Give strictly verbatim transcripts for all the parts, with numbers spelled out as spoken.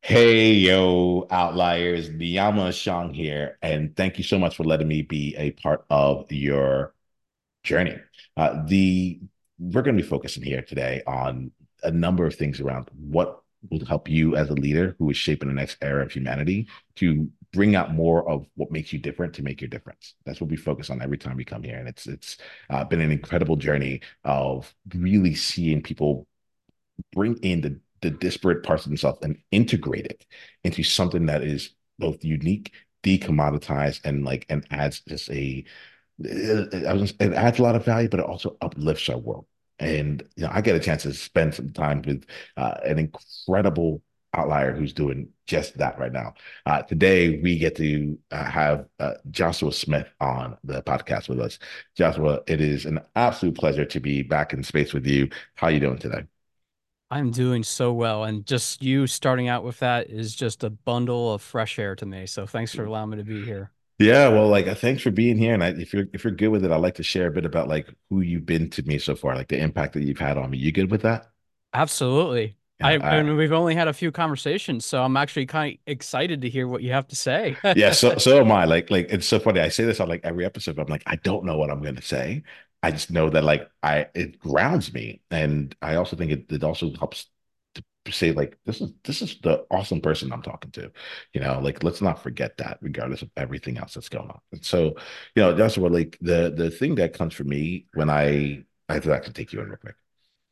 Hey, yo, outliers, Niyama Shang here, and thank you so much for letting me be a part of your journey. Uh, the We're going to be focusing here today on a number of things around what will help you as a leader who is shaping the next era of humanity to bring out more of what makes you different to make your difference. That's what we focus on every time we come here, and it's it's uh, been an incredible journey of really seeing people bring in the the disparate parts of themselves and integrate it into something that is both unique, decommoditized, and like and adds just a it, I was, it adds a lot of value, but it also uplifts our world. And you know, I get a chance to spend some time with uh, an incredible outlier who's doing just that right now. Uh, today, we get to uh, have uh, Joshua Smith on the podcast with us. Joshua, it is an absolute pleasure to be back in space with you. How are you doing today? I'm doing so well, and just you starting out with that is just a bundle of fresh air to me. So thanks for allowing me to be here. Yeah, well, like, uh, thanks for being here. And I, if you're if you're good with it, I'd like to share a bit about like who you've been to me so far, like the impact that you've had on me. You good with that? Absolutely. I Yeah, I, and we've only had a few conversations, so I'm actually kind of excited to hear what you have to say. yeah. So so am I. Like like it's so funny. I say this on like every episode. But I'm like, I don't know what I'm gonna say. I just know that like I it grounds me, and I also think it it also helps to say like this is this is the awesome person I'm talking to. You know, like let's not forget that, regardless of everything else that's going on. And so, you know, that's what like the the thing that comes for me when I I have to actually take you in real quick.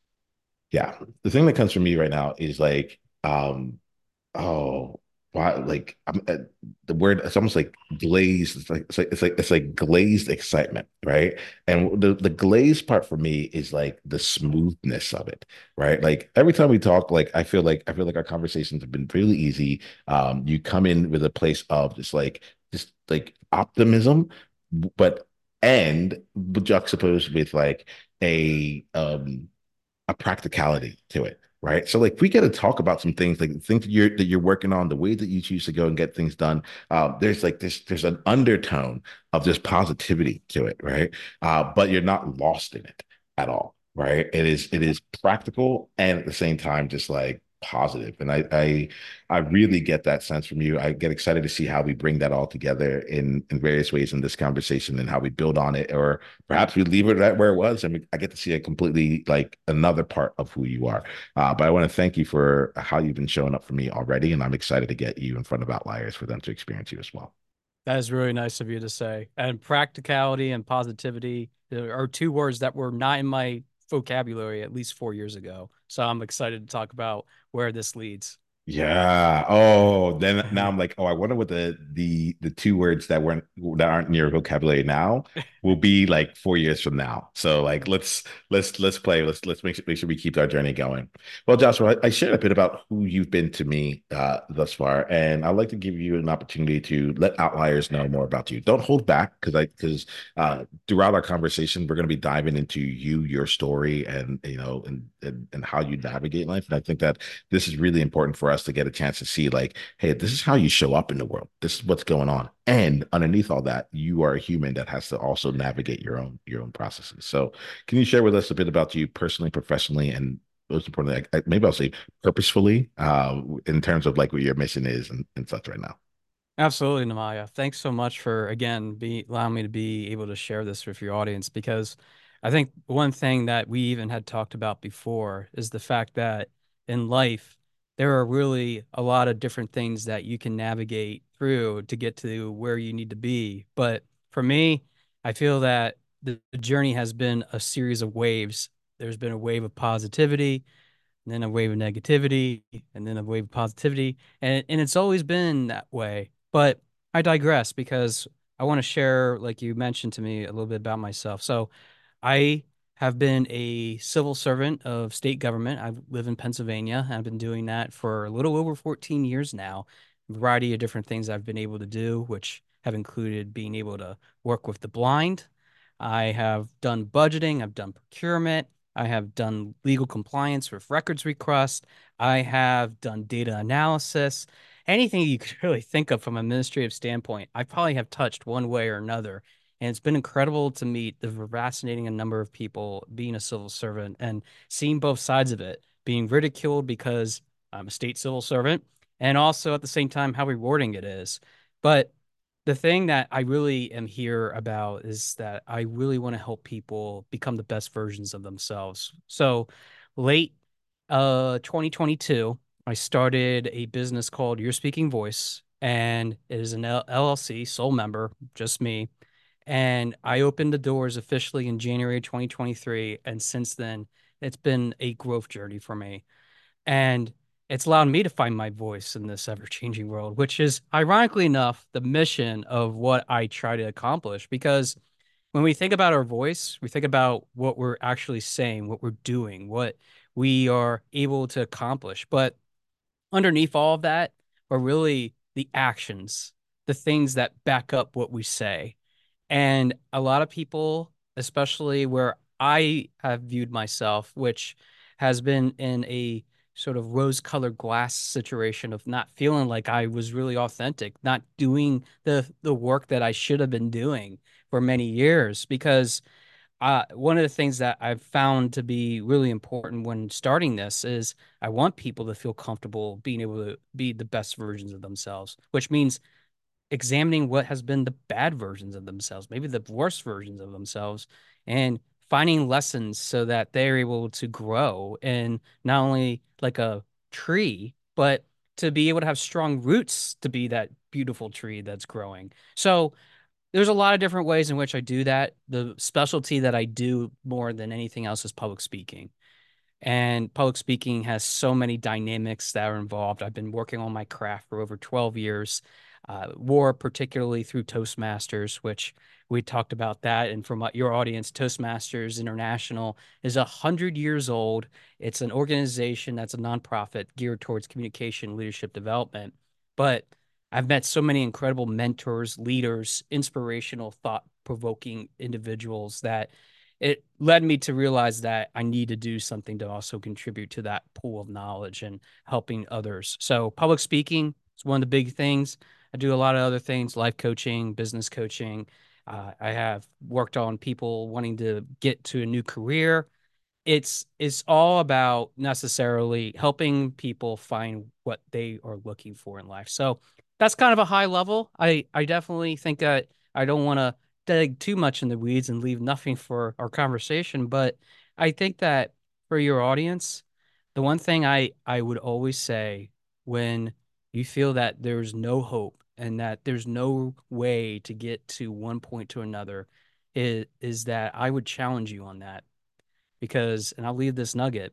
Yeah, the thing that comes from me right now is like um oh, why? Like I'm uh, the word. It's almost like glazed. It's like it's like it's like it's like glazed excitement, right? And the the glazed part for me is like the smoothness of it, right? Like every time we talk, like I feel like I feel like our conversations have been really easy. Um, you come in with a place of just like just like optimism, but and juxtaposed with like a um a practicality to it, right? So like we got to talk about some things, like things that you're that you're working on, the way that you choose to go and get things done. Uh, there's like this, there's an undertone of this positivity to it, right? Uh, but you're not lost in it at all, right? It is it is practical and at the same time just like positive. And I I I really get that sense from you. I get excited to see how we bring that all together in in various ways in this conversation and how we build on it, or perhaps we leave it right where it was, and we, I get to see a completely like another part of who you are. Uh, but I want to thank you for how you've been showing up for me already, and I'm excited to get you in front of outliers for them to experience you as well. That is really nice of you to say. And practicality and positivity are two words that were not in my vocabulary at least four years ago. So I'm excited to talk about where this leads. Yeah. Oh, then now I'm like, oh, I wonder what the the the two words that weren't that aren't in your vocabulary now will be like four years from now. So like let's let's let's play. Let's let's make sure, make sure we keep our journey going. Well, Joshua, I, I shared a bit about who you've been to me uh thus far, and I'd like to give you an opportunity to let outliers know more about you. Don't hold back because I because uh throughout our conversation, we're going to be diving into you, your story, and you know, and and, and how you navigate life. And I think that this is really important for us to get a chance to see like, hey, this is how you show up in the world, this is what's going on, and underneath all that you are a human that has to also navigate your own your own processes. So can you share with us a bit about you personally, professionally, and most importantly, I, I, maybe I'll say purposefully, uh, in terms of like what your mission is and, and such right now. Absolutely, Namaya. Thanks so much for again be allowing me to be able to share this with your audience because I think one thing that we even had talked about before is the fact that in life there are really a lot of different things that you can navigate through to get to where you need to be. But for me, I feel that the the journey has been a series of waves. There's been a wave of positivity, and then a wave of negativity, and then a wave of positivity. And and it's always been that way. But I digress because I want to share, like you mentioned to me, a little bit about myself. So I have been a civil servant of state government. I live in Pennsylvania. I've been doing that for a little over fourteen years now. A variety of different things I've been able to do, which have included being able to work with the blind. I have done budgeting, I've done procurement, I have done legal compliance with records requests, I have done data analysis. Anything you could really think of from an administrative standpoint, I probably have touched one way or another. And it's been incredible to meet the fascinating number of people being a civil servant and seeing both sides of it, being ridiculed because I'm a state civil servant, and also at the same time how rewarding it is. But the thing that I really am here about is that I really want to help people become the best versions of themselves. So late uh twenty twenty-two, I started a business called Your Speaking Voice, and it is an L LLC, sole member, just me. And I opened the doors officially in January twenty twenty-three, and since then it's been a growth journey for me. And it's allowed me to find my voice in this ever-changing world, which is ironically enough the mission of what I try to accomplish. Because when we think about our voice, we think about what we're actually saying, what we're doing, what we are able to accomplish. But underneath all of that are really the actions, the things that back up what we say. And a lot of people, especially where I have viewed myself, which has been in a sort of rose-colored glass situation of not feeling like I was really authentic, not doing the the work that I should have been doing for many years. Because uh, one of the things that I've found to be really important when starting this is I want people to feel comfortable being able to be the best versions of themselves, which means examining what has been the bad versions of themselves, maybe the worst versions of themselves, and finding lessons so that they're able to grow and not only like a tree, but to be able to have strong roots to be that beautiful tree that's growing. So there's a lot of different ways in which I do that. The specialty that I do more than anything else is public speaking. And public speaking has so many dynamics that are involved. I've been working on my craft for over twelve years, uh, more particularly through Toastmasters, which we talked about that. And from your audience, Toastmasters International is one hundred years old. It's an organization that's a nonprofit geared towards communication, leadership development. But I've met so many incredible mentors, leaders, inspirational, thought provoking individuals that it led me to realize that I need to do something to also contribute to that pool of knowledge and helping others. So public speaking is one of the big things. I do a lot of other things, life coaching, business coaching. Uh, I have worked on people wanting to get to a new career. It's it's all about necessarily helping people find what they are looking for in life. So that's kind of a high level. I I definitely think that I don't want to dig too much in the weeds and leave nothing for our conversation, but I think that for your audience, the one thing I I would always say when you feel that there's no hope and that there's no way to get to one point to another is is that I would challenge you on that because, and I'll leave this nugget.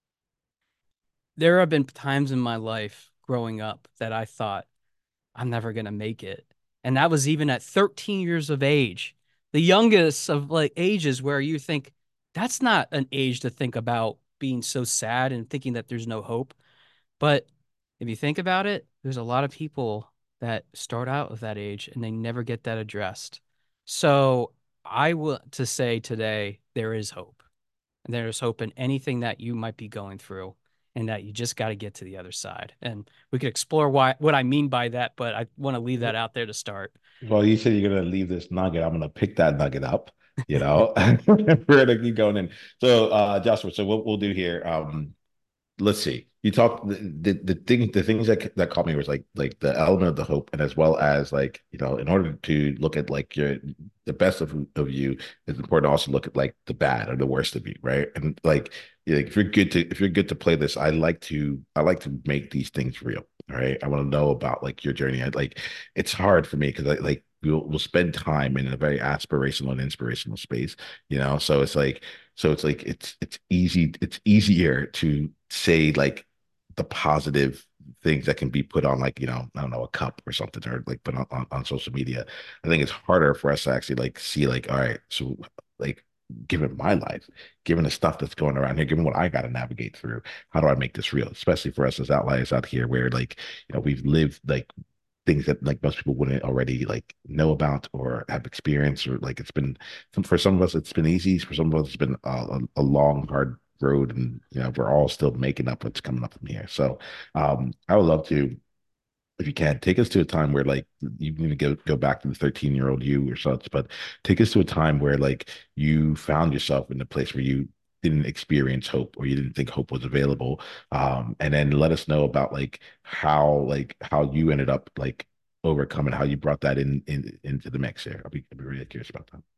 There have been times in my life growing up that I thought I'm never going to make it. And that was even at thirteen years of age, the youngest of like ages where you think that's not an age to think about being so sad and thinking that there's no hope. But if you think about it, there's a lot of people that start out with that age and they never get that addressed. So I want to say today, there is hope. And there's hope in anything that you might be going through, and that you just got to get to the other side. And we could explore why what I mean by that, but I want to leave that out there to start. Well, you said you're gonna leave this nugget. I'm gonna pick that nugget up. You know, we're gonna keep going in. So, uh, Joshua, so what we'll do here, um, let's see. You talk the, the the thing the things that that caught me was like like the element of the hope, and as well as like you know in order to look at like your the best of of you, it's important to also look at like the bad or the worst of you, right? And like, you know, if you're good to if you're good to play this, I like to I like to make these things real. Right. I want to know about like your journey. I like it's hard for me because I like we'll we'll spend time in a very aspirational and inspirational space, you know. So it's like so it's like it's it's easy it's easier to say like the positive things that can be put on like you know I don't know a cup or something or like put on, on, on social media. I think it's harder for us to actually like see like all right so like given my life, given the stuff that's going around here, given what I got to navigate through, how do I make this real? Especially for us as outliers out here, where like you know we've lived like things that like most people wouldn't already like know about or have experience or like it's been for some of us it's been easy, for some of us it's been a, a, a long hard road, and you know we're all still making up what's coming up from here. So um I would love to, if you can, take us to a time where like you can go go back to the thirteen year old you or such, but take us to a time where like you found yourself in a place where you didn't experience hope or you didn't think hope was available. Um, and then let us know about like how like how you ended up like overcoming, how you brought that in, in into the mix here. I'll be, I'll be really curious about that.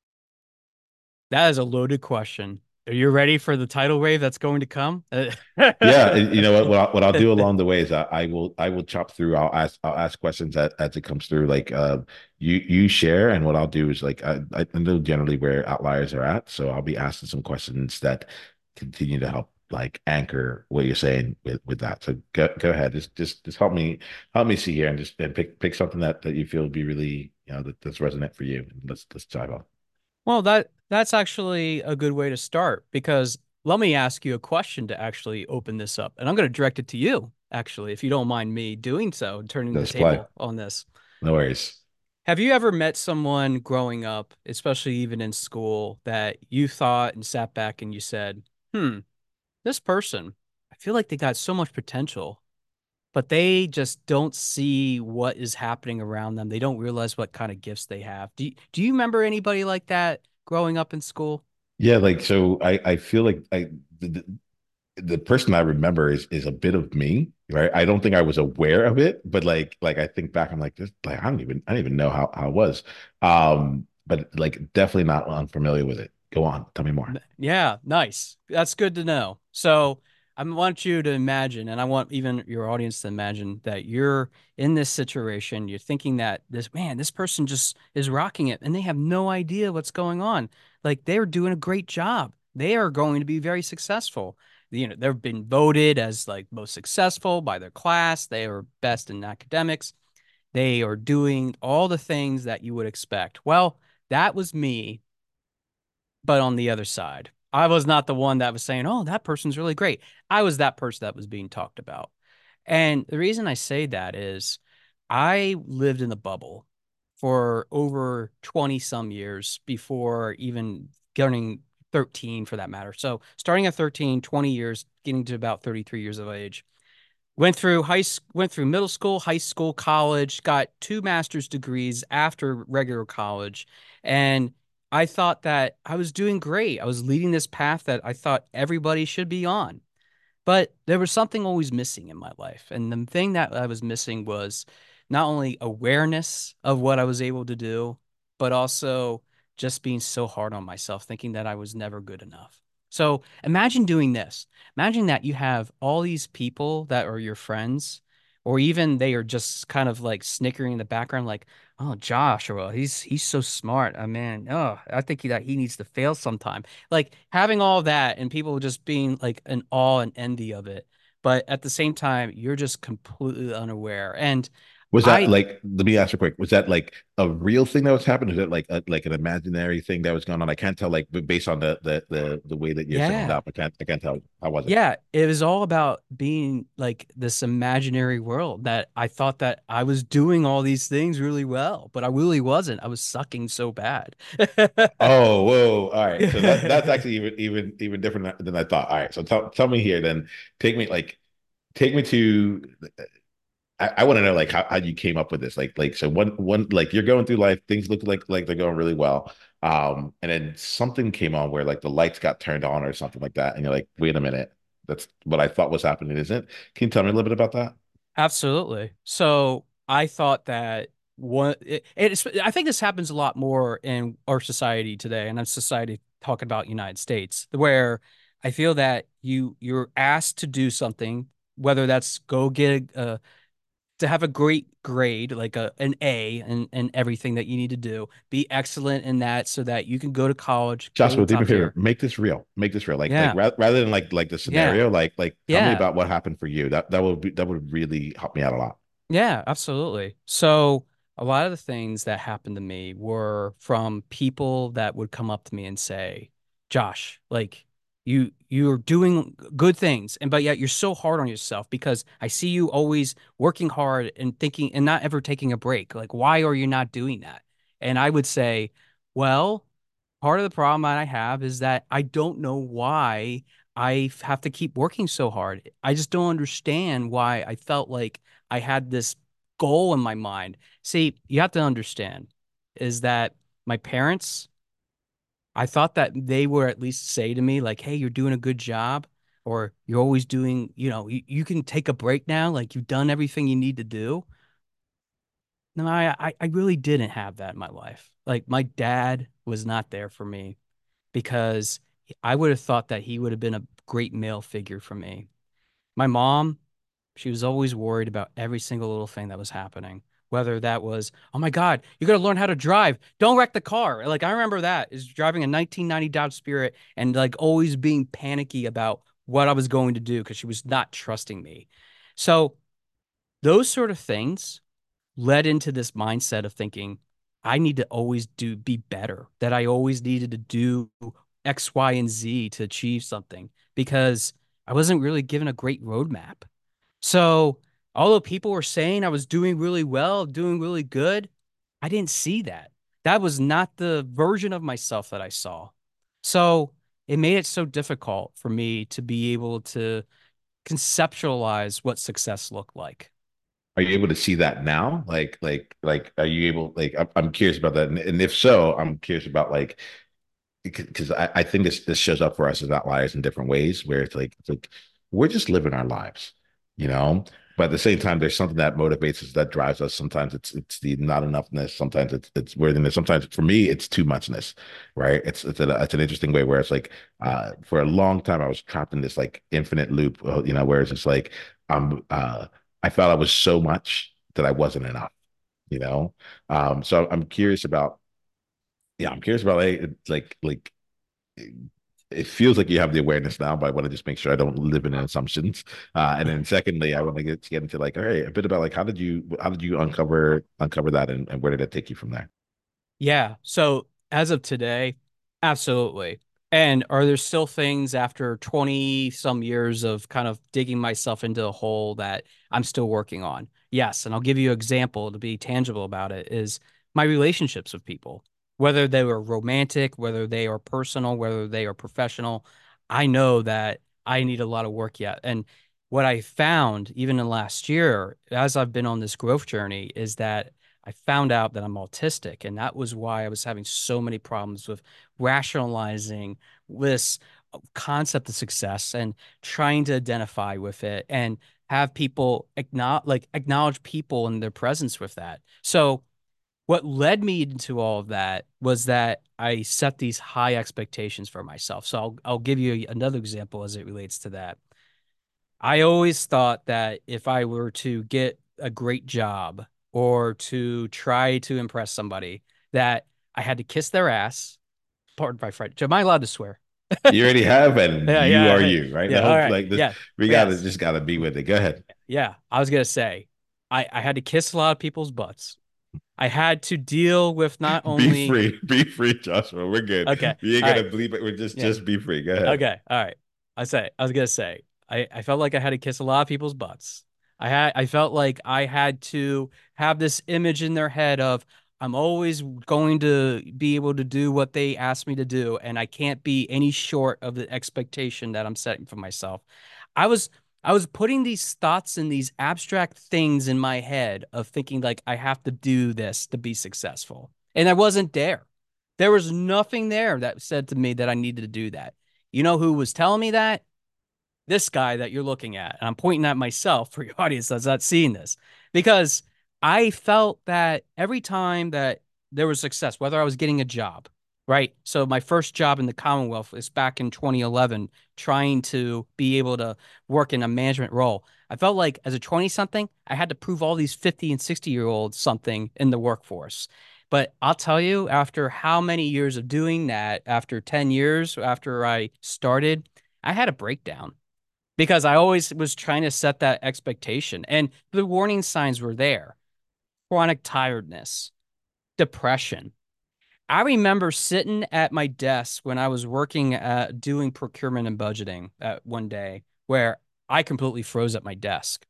That is a loaded question. Are you ready for the tidal wave that's going to come? Yeah, and you know what? What I'll, what I'll do along the way is I, I will I will chop through. I'll ask I'll ask questions as, as it comes through. Like uh, you you share, and what I'll do is like I, I know generally where outliers are at, so I'll be asking some questions that continue to help like anchor what you're saying with with that. So go go ahead, just just just help me help me see here, and just and pick pick something that that you feel would be really you know that, that's resonant for you. Let's let's dive on. Well, that that's actually a good way to start because let me ask you a question to actually open this up. And I'm going to direct it to you, actually, if you don't mind me doing so, turning the Let's play. table on this. No worries. Have you ever met someone growing up, especially even in school, that you thought and sat back and you said, hmm, this person, I feel like they got so much potential, but they just don't see what is happening around them. They don't realize what kind of gifts they have. Do you, do you remember anybody like that growing up in school? Yeah, like so I I feel like I the, the person I remember is is a bit of me, right? I don't think I was aware of it, but like like I think back, I'm like this like I don't even I don't even know how how it was. Um, but like definitely not unfamiliar with it. Go on, tell me more. N- Yeah, nice. That's good to know. So I want you to imagine, and I want even your audience to imagine that you're in this situation. You're thinking that this man, this person just is rocking it, and they have no idea what's going on. Like they're doing a great job. They are going to be very successful. You know, they've been voted as like most successful by their class. They are best in academics. They are doing all the things that you would expect. Well, that was me but on the other side. I was not the one that was saying, "Oh, that person's really great." I was that person that was being talked about. And the reason I say that is I lived in the bubble for over twenty some years before even getting thirteen for that matter. So starting at thirteen, twenty years, getting to about thirty-three years of age. Went through high went through middle school, high school, college, got two master's degrees after regular college, and I thought that I was doing great. I was leading this path that I thought everybody should be on. But there was something always missing in my life. And the thing that I was missing was not only awareness of what I was able to do, but also just being so hard on myself, thinking that I was never good enough. So imagine doing this. Imagine that you have all these people that are your friends, or even they are just kind of like snickering in the background, like, oh, Josh, or well, he's he's so smart. Oh man, oh, I think he, that he needs to fail sometime like having all that and people just being like in awe and envy of it. But at the same time, you're just completely unaware. And Was that I, like let me ask you quick, was that like a real thing that was happening? Is it like a, like an imaginary thing that was going on? I can't tell like based on the the the, the way that you're setting it yeah, up. I can't I can't tell. How was it? yeah, it was all about being like this imaginary world that I thought that I was doing all these things really well, but I really wasn't. I was sucking so bad. Oh, whoa. All right. So that that's actually even even even different than I thought. All right. So tell tell me here then. Take me like take me to I, I want to know like how, how you came up with this. Like like so one one like you're going through life, things look like like they're going really well. Um, and then something came on where like the lights got turned on or something like that. And you're like, wait a minute, that's what I thought was happening, isn't it? Can you tell me a little bit about that? Absolutely. So I thought that one, it, it's, I think this happens a lot more in our society today, and I'm society talking about United States, where I feel that you you're asked to do something, whether that's go get a, to have a great grade, like a an A and and everything that you need to do, be excellent in that so that you can go to college, go to the Joshua, do me a top favor. tier. Make this real. Make this real. Like like Yeah, ra rather than like like the yeah, scenario, like like tell me yeah. about what happened for you. That that would be that would really help me out a lot. Yeah, absolutely. So a lot of the things that happened to me were from people that would come up to me and say, Josh, like you you're doing good things and but yet you're so hard on yourself because I see you always working hard and thinking and not ever taking a break. Like why are you not doing that? And I would say, well, part of the problem that I have is that I don't know why I f- have to keep working so hard. I just don't understand why I felt like I had this goal in my mind. See, you have to understand is that my parents, I thought that they would at least say to me, like, hey, you're doing a good job, or you're always doing, you know, you, you can take a break now, like you've done everything you need to do. No, I, I I really didn't have that in my life. Like my dad was not there for me because I would have thought that he would have been a great male figure for me. My mom, she was always worried about every single little thing that was happening. Whether that was, oh my God, you got to learn how to drive. Don't wreck the car. Like I remember that is driving a nineteen ninety Dodge Spirit and like always being panicky about what I was going to do because she was not trusting me. So those sort of things led into this mindset of thinking I need to always do be better, that I always needed to do X, Y, and Z to achieve something because I wasn't really given a great roadmap. So, although people were saying I was doing really well, doing really good, I didn't see that. That was not the version of myself that I saw. So, it made it so difficult for me to be able to conceptualize what success looked like. Are you able to see that now? Like, like, like, are you able, like, I'm, I'm curious about that. And, and if so, I'm curious about like, because I, I think this this shows up for us as outliers in different ways where it's like it's like we're just living our lives, you know. But at the same time, there's something that motivates us, that drives us. Sometimes it's it's the not enoughness. Sometimes it's it's worthiness. Sometimes for me, it's too muchness, right? It's it's, a, it's an interesting way where it's like uh, for a long time I was trapped in this like infinite loop, uh, you know, where it's just like I'm uh, I felt I was so much that I wasn't enough, you know. Um, so I'm curious about yeah, I'm curious about like like like it feels like you have the awareness now, but I want to just make sure I don't live in assumptions. Uh, and then secondly, I want to get to get into like, all right, a bit about like how did you how did you uncover uncover that and, and where did it take you from there? Yeah. So as of today, absolutely. And are there still things after twenty some years of kind of digging myself into a hole that I'm still working on? Yes. And I'll give you an example to be tangible about it is my relationships with people, whether they were romantic, whether they are personal, whether they are professional. I know that I need a lot of work yet. And what I found even in last year, as I've been on this growth journey, is that I found out that I'm autistic, and that was why I was having so many problems with rationalizing this concept of success and trying to identify with it and have people acknowledge like acknowledge people in their presence with that. So what led me into all of that was that I set these high expectations for myself. So I'll I'll give you another example as it relates to that. I always thought that if I were to get a great job or to try to impress somebody, that I had to kiss their ass. Pardon my French. Am I allowed to swear? You already have, and Yeah, you are yeah, you, right? The yeah. All whole right. like this, Yeah. we gotta Yes. just gotta be with it. Go ahead. Yeah. I was gonna say, I I had to kiss a lot of people's butts. I had to deal with not Be only free, be free, Joshua. We're good. okay. We ain't All right. gonna bleep it. We're just Yeah. just be free. Go ahead. Okay. All right. I say, I was gonna say, I, I felt like I had to kiss a lot of people's butts. I had, I felt like I had to have this image in their head of I'm always going to be able to do what they ask me to do, and I can't be any short of the expectation that I'm setting for myself. I was, I was putting these thoughts and these abstract things in my head of thinking like I have to do this to be successful, and I wasn't there. There was nothing there that said to me that I needed to do that. You know who was telling me that? This guy that you're looking at. And I'm pointing at myself for your audience that's not seeing this because I felt that every time that there was success, whether I was getting a job, right? So my first job in the Commonwealth is back in twenty eleven, trying to be able to work in a management role. I felt like as a twenty something, I had to prove all these fifty and sixty year olds something in the workforce. But I'll tell you, after how many years of doing that, after ten years after I started, I had a breakdown because I always was trying to set that expectation. And the warning signs were there: chronic tiredness, depression. I remember sitting at my desk when I was working at doing procurement and budgeting at one day where I completely froze at my desk.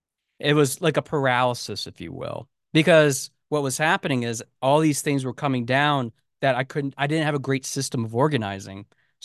It was like a paralysis, if you will, because what was happening is all these things were coming down that I couldn't, I didn't have a great system of organizing.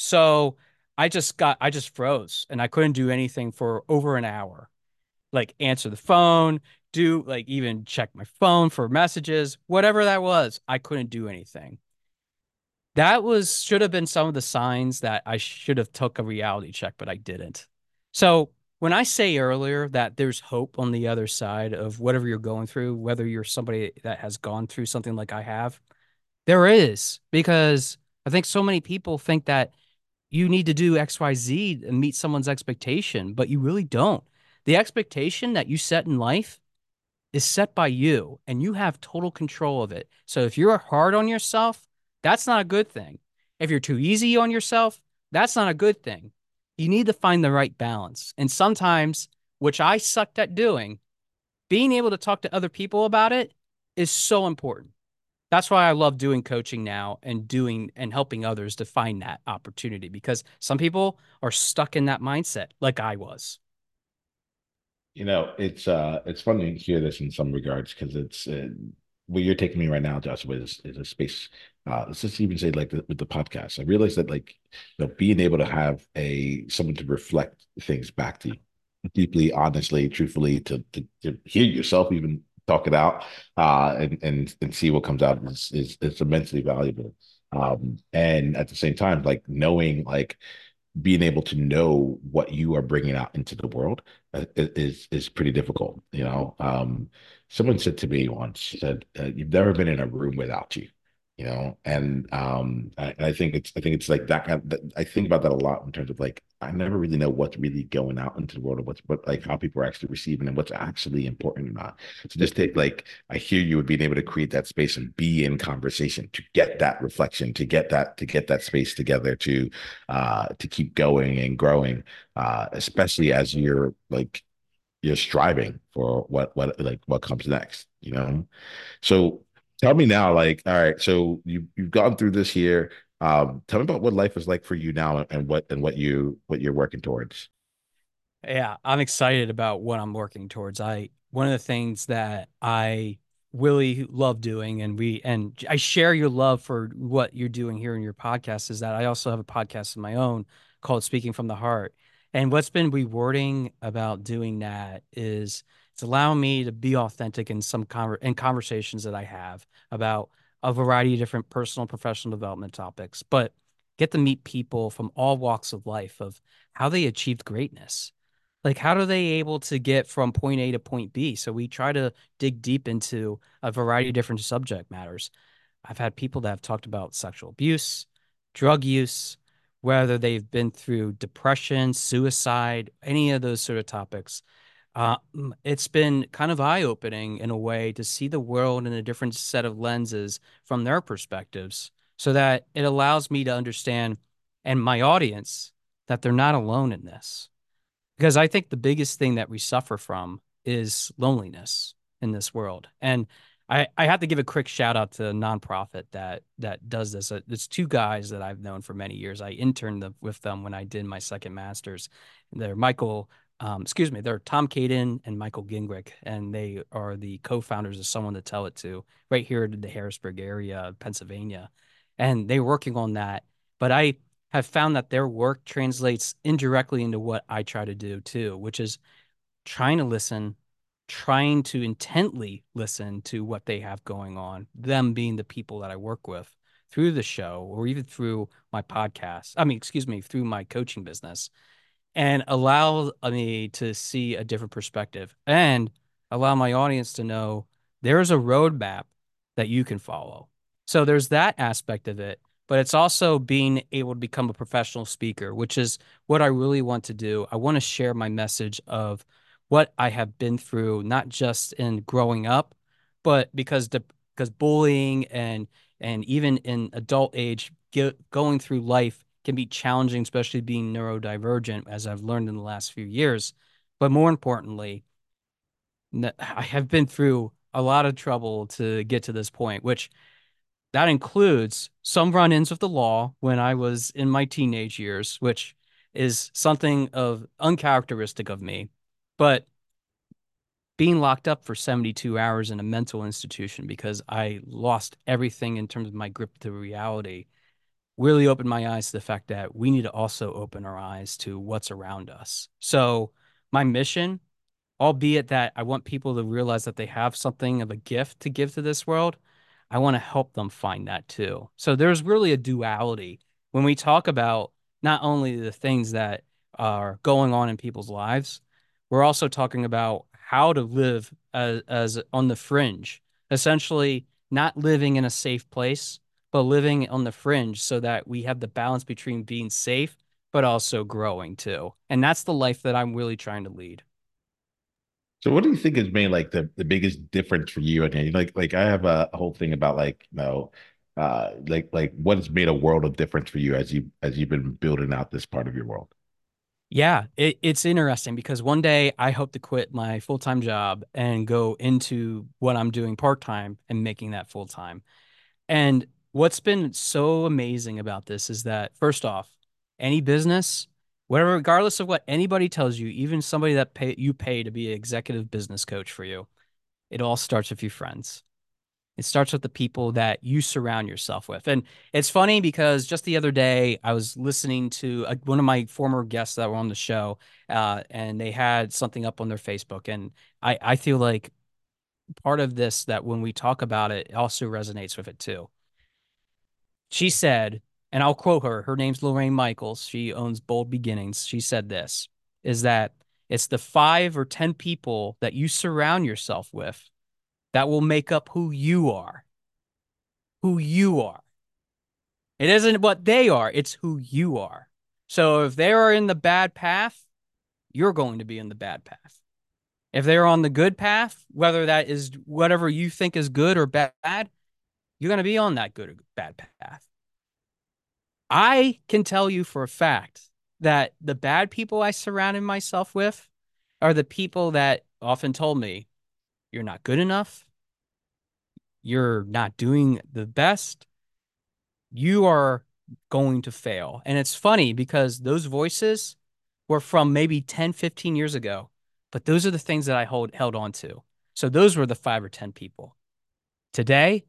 So I just got, I just froze and I couldn't do anything for over an hour. Like answer the phone, do like even check my phone for messages, whatever that was, I couldn't do anything. That was should have been some of the signs that I should have took a reality check, but I didn't. So when I say earlier that there's hope on the other side of whatever you're going through, whether you're somebody that has gone through something like I have, there is, because I think so many people think that you need to do X Y Z and meet someone's expectation, but you really don't. The expectation that you set in life is set by you and you have total control of it. So if you're hard on yourself, that's not a good thing. If you're too easy on yourself, that's not a good thing. You need to find the right balance. And sometimes, which I sucked at doing, being able to talk to other people about it is so important. That's why I love doing coaching now and doing and helping others to find that opportunity, because some people are stuck in that mindset like I was. You know, it's uh it's funny to hear this in some regards because it's uh, where you're taking me right now, Joshua, is, is a space. Uh, let's just even say like the, with the podcast. I realized that like you know being able to have a someone to reflect things back to you deeply, honestly, truthfully, to to, to hear yourself even talk it out, uh, and and and see what comes out is is, is immensely valuable. Um, and at the same time, like knowing like being able to know what you are bringing out into the world uh, is is pretty difficult. You know, um, someone said to me once, said, uh, "You've never been in a room without you." You know, and um, I, I think it's I think it's like that, kind of, that. I think about that a lot in terms of like I never really know what's really going out into the world or what's what like how people are actually receiving and what's actually important or not. So just take like I hear you would being able to create that space and be in conversation to get that reflection, to get that to get that space together, to uh, to keep going and growing, uh, especially as you're like you're striving for what what like what comes next, you know. So tell me now, like, all right, so you you've gone through this here. Um, tell me about what life is like for you now and what and what you what you're working towards. Yeah, I'm excited about what I'm working towards. I One of the things that I really love doing, and we and I share your love for what you're doing here in your podcast, is that I also have a podcast of my own called Speaking from the Heart. And what's been rewarding about doing that is it's allowing me to be authentic in some conver in conversations that I have about a variety of different personal and professional development topics, but get to meet people from all walks of life of how they achieved greatness. Like, how are they able to get from point A to point B? So we try to dig deep into a variety of different subject matters. I've had people that have talked about sexual abuse, drug use, whether they've been through depression, suicide, any of those sort of topics. Uh, mm, it's been kind of eye-opening in a way to see the world in a different set of lenses from their perspectives, so that it allows me to understand, and my audience, that they're not alone in this. Because I think the biggest thing that we suffer from is loneliness in this world. And I, I have to give a quick shout out to a nonprofit that that does this. Uh, It's two guys that I've known for many years. I interned the, with them when I did my second master's. They're Michael, um, excuse me, they're Tom Caden and Michael Gingrich, and they are the co-founders of Someone to Tell It To, right here in the Harrisburg area, Pennsylvania. And they're working on that. But I have found that their work translates indirectly into what I try to do too, which is trying to listen, trying to intently listen to what they have going on, them being the people that I work with through the show or even through my podcast. I mean, excuse me, through my coaching business, and allow me to see a different perspective and allow my audience to know there is a roadmap that you can follow. So there's that aspect of it, but it's also being able to become a professional speaker, which is what I really want to do. I want to share my message of what I have been through, not just in growing up, but because the because bullying and and even in adult age, get, going through life can be challenging, especially being neurodivergent, as I've learned in the last few years. But more importantly, I have been through a lot of trouble to get to this point, which that includes some run-ins with the law when I was in my teenage years, which is something of uncharacteristic of me. But being locked up for seventy-two hours in a mental institution because I lost everything in terms of my grip to reality really opened my eyes to the fact that we need to also open our eyes to what's around us. So, my mission, albeit that I want people to realize that they have something of a gift to give to this world, I want to help them find that too. So there's really a duality when we talk about not only the things that are going on in people's lives, we're also talking about how to live as, as on the fringe, essentially not living in a safe place, but living on the fringe so that we have the balance between being safe, but also growing too. And that's the life that I'm really trying to lead. So what do you think has made like the, the biggest difference for you? And like like I have a, a whole thing about like, you know, uh like like what has made a world of difference for you as you as you've been building out this part of your world? Yeah, it, it's interesting because one day I hope to quit my full-time job and go into what I'm doing part-time and making that full-time. And what's been so amazing about this is that first off, any business, whatever, regardless of what anybody tells you, even somebody that pay you pay to be an executive business coach for you, it all starts with your friends. It starts with the people that you surround yourself with. And it's funny because just the other day, I was listening to uh one of my former guests that were on the show, uh, and they had something up on their Facebook. And I, I feel like part of this, that when we talk about it, it also resonates with it too. She said, and I'll quote her, her name's Lorraine Michaels. She owns Bold Beginnings. She said this, is that it's the five or ten people that you surround yourself with that will make up who you are, who you are. It isn't what they are, it's who you are. So if they are in the bad path, you're going to be in the bad path. If they're on the good path, whether that is whatever you think is good or bad, you're going to be on that good or bad path. I can tell you for a fact that the bad people I surrounded myself with are the people that often told me, you're not good enough. You're not doing the best. You are going to fail. And it's funny because those voices were from maybe ten, fifteen years ago, but those are the things that I hold held on to. So those were the five or ten people. Today,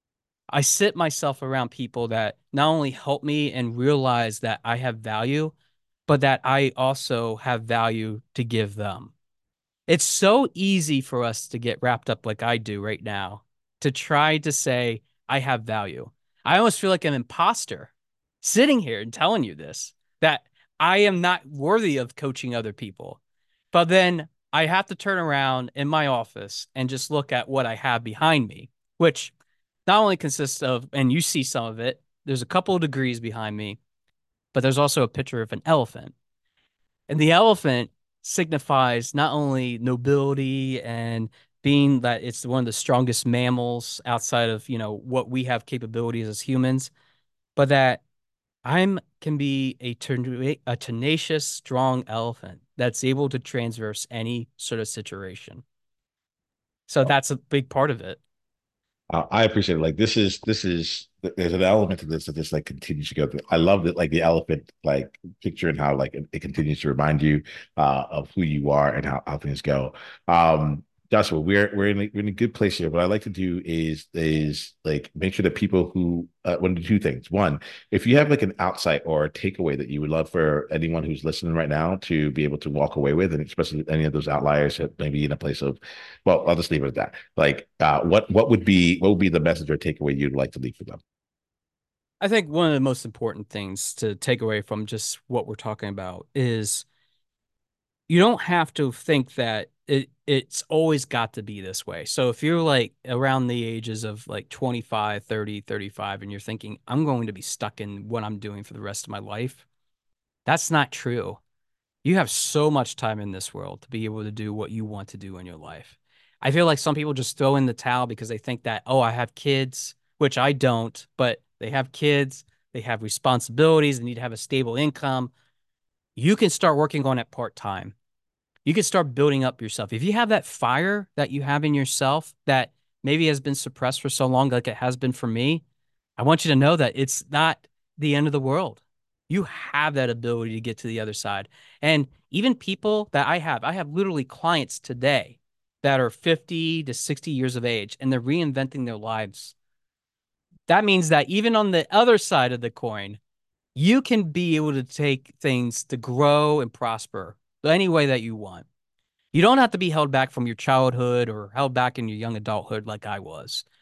I sit myself around people that not only help me and realize that I have value, but that I also have value to give them. It's so easy for us to get wrapped up like I do right now to try to say, I have value. I almost feel like an imposter sitting here and telling you this, that I am not worthy of coaching other people. But then I have to turn around in my office and just look at what I have behind me, which not only consists of, and you see some of it, there's a couple of degrees behind me, but there's also a picture of an elephant. And the elephant signifies not only nobility and being that it's one of the strongest mammals outside of, you know, what we have capabilities as humans, but that I'm can be a, a tenacious, strong elephant that's able to transverse any sort of situation. So that's a big part of it. Uh, I appreciate it. Like this is this is there's an element to this that just like continues to go through. I love that like the elephant like picture and how like it, it continues to remind you uh of who you are and how, how things go. Um Joshua, we're we're in a, we're in a good place here. What I like to do is is like make sure that people who uh, want to do two things. One, if you have like an outside or a takeaway that you would love for anyone who's listening right now to be able to walk away with, and especially any of those outliers that maybe in a place of, well, I'll just leave it at that. Like, uh, what what would be what would be the message or takeaway you'd like to leave for them? I think one of the most important things to take away from just what we're talking about is you don't have to think that it it's always got to be this way. So if you're like around the ages of like twenty-five, thirty, thirty-five, and you're thinking, I'm going to be stuck in what I'm doing for the rest of my life, that's not true. You have so much time in this world to be able to do what you want to do in your life. I feel like some people just throw in the towel because they think that, oh, I have kids, which I don't, but they have kids, they have responsibilities, they need to have a stable income. You can start working on it part time. You can start building up yourself. If you have that fire that you have in yourself that maybe has been suppressed for so long, like it has been for me, I want you to know that it's not the end of the world. You have that ability to get to the other side. And even people that I have, I have literally clients today that are fifty to sixty years of age and they're reinventing their lives. That means that even on the other side of the coin, you can be able to take things to grow and prosper any way that you want. You don't have to be held back from your childhood or held back in your young adulthood like I was.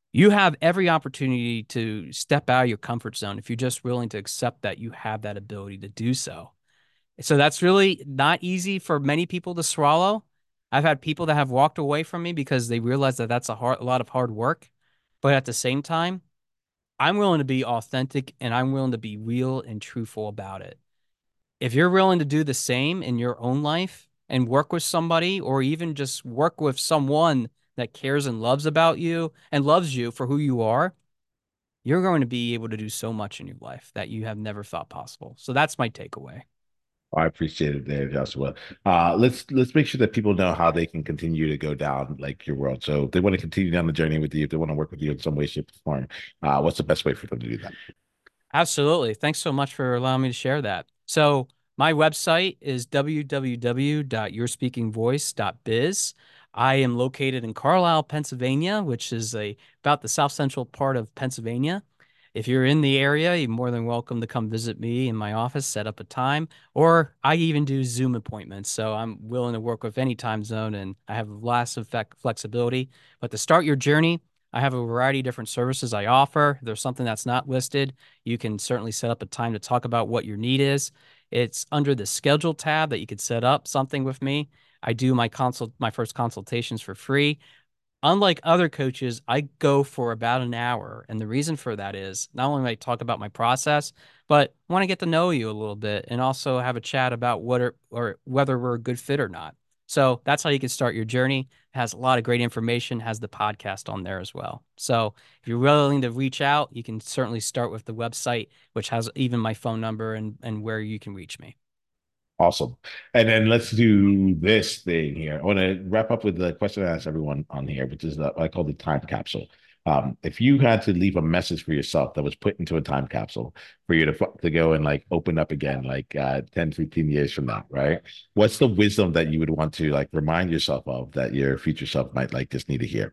You have every opportunity to step out of your comfort zone if you're just willing to accept that you have that ability to do so. So that's really not easy for many people to swallow. I've had people that have walked away from me because they realize that that's a hard, a lot of hard work. But at the same time, I'm willing to be authentic and I'm willing to be real and truthful about it. If you're willing to do the same in your own life and work with somebody or even just work with someone that cares and loves about you and loves you for who you are, you're going to be able to do so much in your life that you have never thought possible. So that's my takeaway. I appreciate it there, Joshua. Uh, let's let's make sure that people know how they can continue to go down like your world. So if they want to continue down the journey with you, if they want to work with you in some way, shape, or form, uh, what's the best way for them to do that? Absolutely. Thanks so much for allowing me to share that. So, my website is w w w dot your speaking voice dot biz. I am located in Carlisle, Pennsylvania, which is a about the south central part of Pennsylvania. If you're in the area, you're more than welcome to come visit me in my office, set up a time, or I even do Zoom appointments. So I'm willing to work with any time zone and I have lots of flexibility. But to start your journey, I have a variety of different services I offer. If there's something that's not listed, you can certainly set up a time to talk about what your need is. It's under the schedule tab that you could set up something with me. I do my consult my first consultations for free. Unlike other coaches, I go for about an hour. And the reason for that is not only do I talk about my process, but I want to get to know you a little bit and also have a chat about what are, or whether we're a good fit or not. So that's how you can start your journey. It has a lot of great information, has the podcast on there as well. So if you're willing to reach out, you can certainly start with the website, which has even my phone number and, and where you can reach me. Awesome. And then let's do this thing here. I want to wrap up with the question I ask everyone on here, which is the, I call the time capsule. Um, if you had to leave a message for yourself that was put into a time capsule for you to to go and like open up again, like uh, ten, fifteen years from now, right? What's the wisdom that you would want to like remind yourself of that your future self might like just need to hear?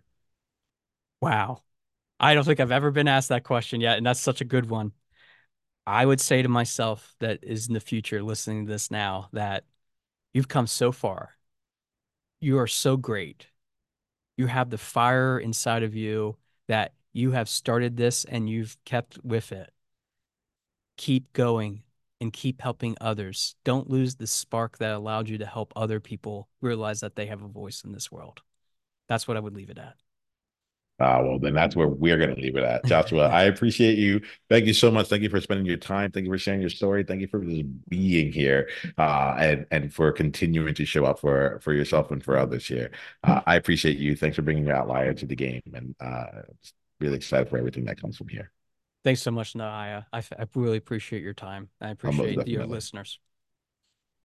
Wow. I don't think I've ever been asked that question yet, and that's such a good one. I would say to myself that is in the future listening to this now that you've come so far. You are so great. You have the fire inside of you that you have started this and you've kept with it. Keep going and keep helping others. Don't lose the spark that allowed you to help other people realize that they have a voice in this world. That's what I would leave it at. Uh, well, then that's where we're going to leave it at. Joshua, I appreciate you. Thank you so much. Thank you for spending your time. Thank you for sharing your story. Thank you for just being here uh, and, and for continuing to show up for, for yourself and for others here. Uh, I appreciate you. Thanks for bringing your outlier to the game. And uh, really excited for everything that comes from here. Thanks so much, Naya. I, I really appreciate your time. I Um, most appreciate your definitely. listeners.